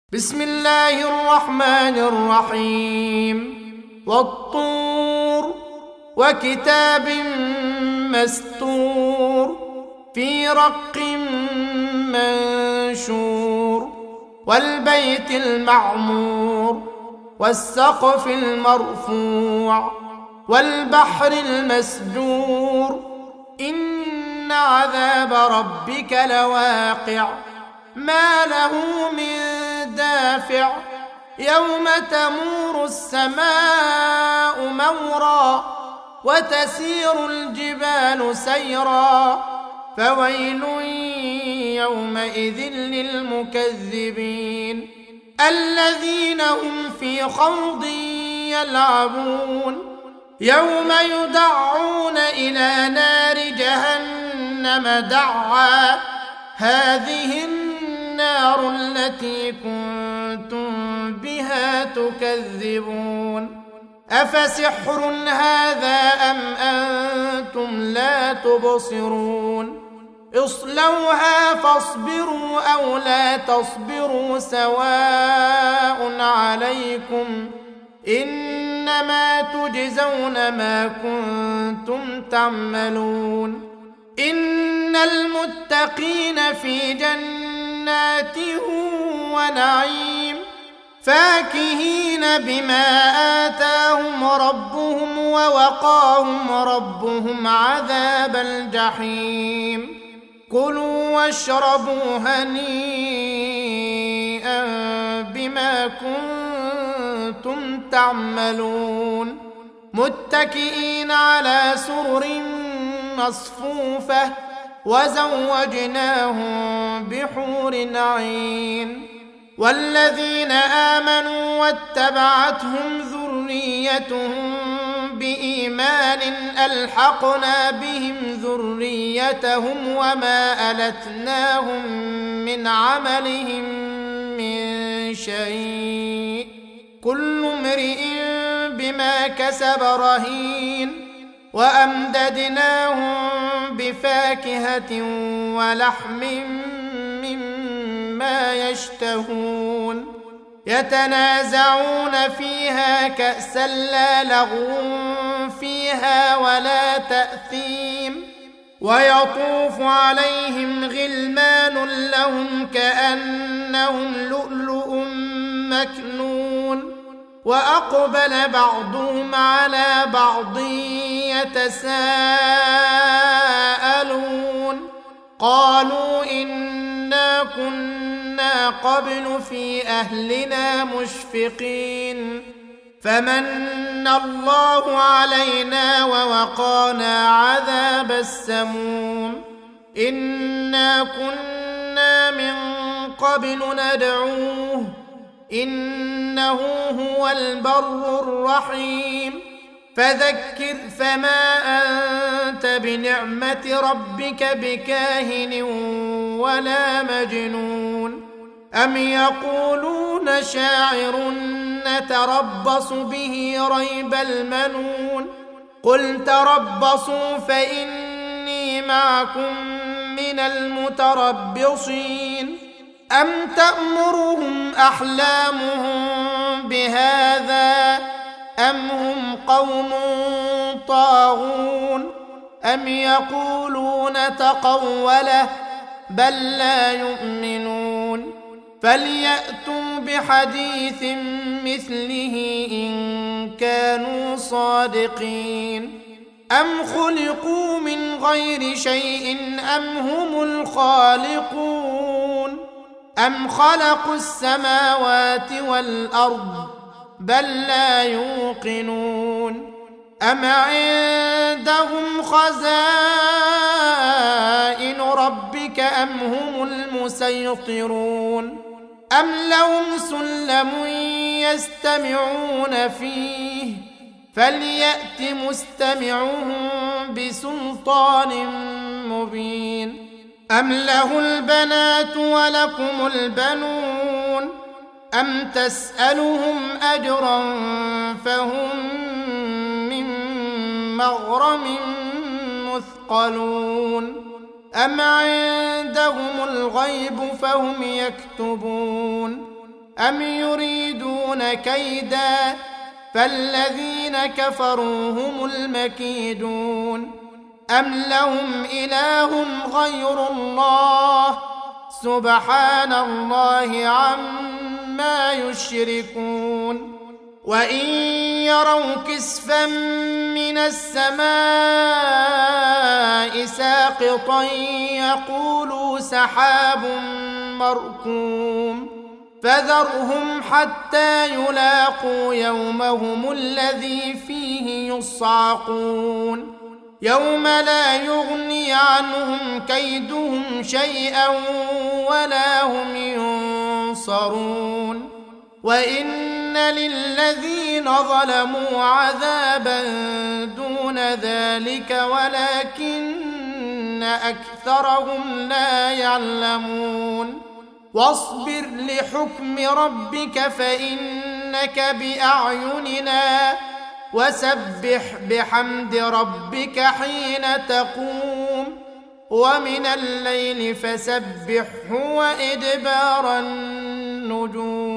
بسم الله الرحمن الرحيم والطور وكتاب مستور في رق منشور والبيت المعمور والسقف المرفوع والبحر المسجور إن عذاب ربك لواقع ما له من دافع يوم تمور السماء مورا وتسير الجبال سيرا فويل يومئذ للمكذبين الذين هم في خوض يلعبون يوم يدعون إلى نار جهنم دعا هذه النار التي كنتم بها تكذبون أفسحر هذا أم أنتم لا تبصرون اصلوها فاصبروا أو لا تصبروا سواء عليكم إنما تجزون ما كنتم تعملون إن المتقين في جنات ونعيم فاكهين بما آتاهم ربهم ووقاهم ربهم عذاب الجحيم كلوا واشربوا هنيئا بما كنتم تعملون متكئين على سرر مصفوفة وزوجناهم بحور عين والذين آمنوا واتبعتهم ذريتهم بإيمان ألحقنا بهم ذريتهم وما ألتناهم من عملهم من شيء كل امرئ بما كسب رهين وأمددناهم بفاكهة ولحم مما يشتهون يتنازعون فيها كأسا لا لغو فيها ولا تأثيم ويطوف عليهم غلمان لهم كأنهم لؤلؤ مكنون وأقبل بعضهم على بعض يتساءلون قالوا إنا كنا قبل في أهلنا مشفقين فمن الله علينا ووقانا عذاب السموم إنا كنا من قبل ندعوه إنه هو البر الرحيم فذكر فما أنت بنعمة ربك بكاهن ولا مجنون أم يقولون شاعر نتربص به ريب المنون قل تربصوا فإني معكم من المتربصين أم تأمرهم أحلامهم بهذا أم هم قوم طاغون أم يقولون تقوله بل لا يؤمنون فليأتوا بحديث مثله إن كانوا صادقين أم خلقوا من غير شيء أم هم الخالقون أم خلقوا السماوات والأرض بل لا يوقنون أم عندهم خزائن ربك أم هم المسيطرون أم لهم سلم يستمعون فيه فليأت مستمعهم بسلطان مبين أم له البنات ولكم البنون أم تسألهم أجرا فهم من مغرم مثقلون أم عندهم الغيب فهم يكتبون أم يريدون كيدا فالذين كفروا هم المكيدون أم لهم إله غير الله سبحان الله عما يشركون وإن يروا كسفا من السماء ساقطا يقولوا سحاب مركوم فذرهم حتى يلاقوا يومهم الذي فيه يصعقون يوم لا يغني عنهم كيدهم شيئا ولا هم ينصرون وإن للذين ظلموا عذابا دون ذلك ولكن أكثرهم لا يعلمون واصبر لحكم ربك فإنك بأعيننا وسبح بحمد ربك حين تقوم ومن الليل فسبحه وإدبار النجوم